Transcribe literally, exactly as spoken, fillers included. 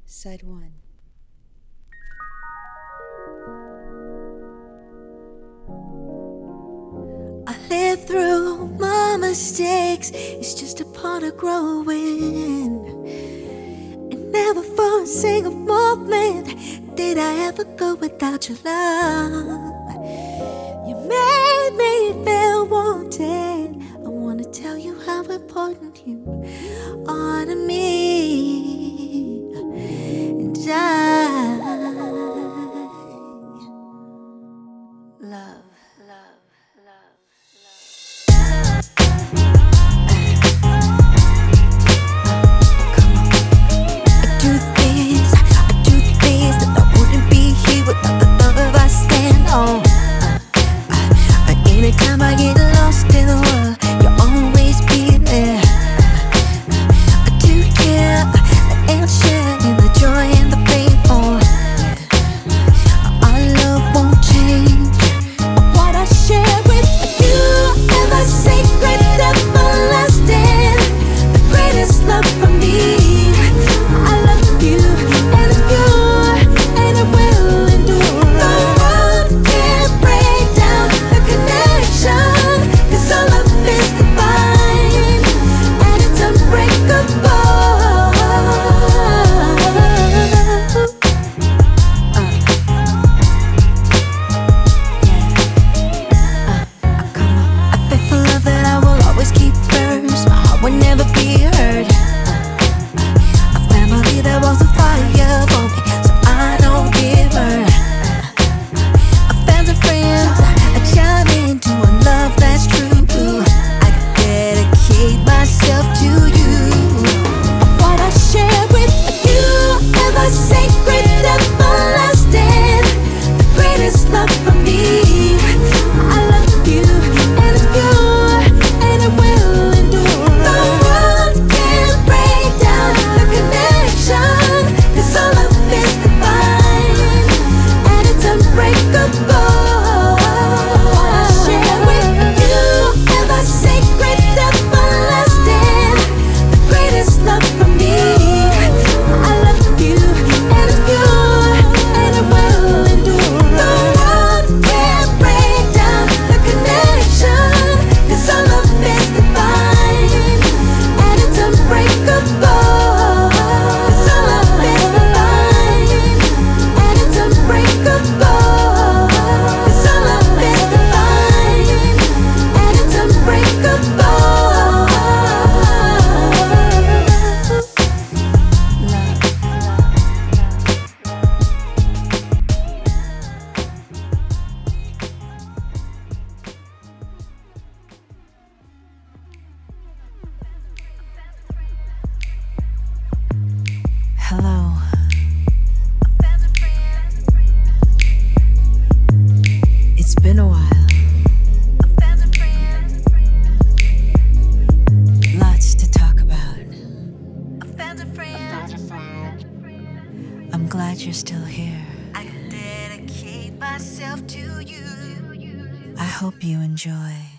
Side one. I lived through my mistakes, it's just a part of growing. And never for a single moment did I ever go without your love. You made me feel wanted. I wanna tell you how important you are to me. And I love, love, love, I do things, I do things that I wouldn't be here without the love I stand on. Anytime I get lost in the world, you'll always be there. I do care, and share in the joy and the pain. Oh, our love won't change. What I share with you, ever sacred, everlasting, the greatest love for me. I love you, and it's pure, and it will endure. The world can't break down the connection, 'cause our love is divine, and it's unbreakable. Never be hurt. A family that walks a fire for me, so I don't give her. A fans and friends, I chime into a love that's true. I dedicate myself to you. What I share with you, ever sacred, everlasting, the greatest love for me. I love you, and it's pure, and it will endure. Hello. It's been a while. Lots to talk about. I'm glad you're still here. I dedicate myself to you. I hope you enjoy.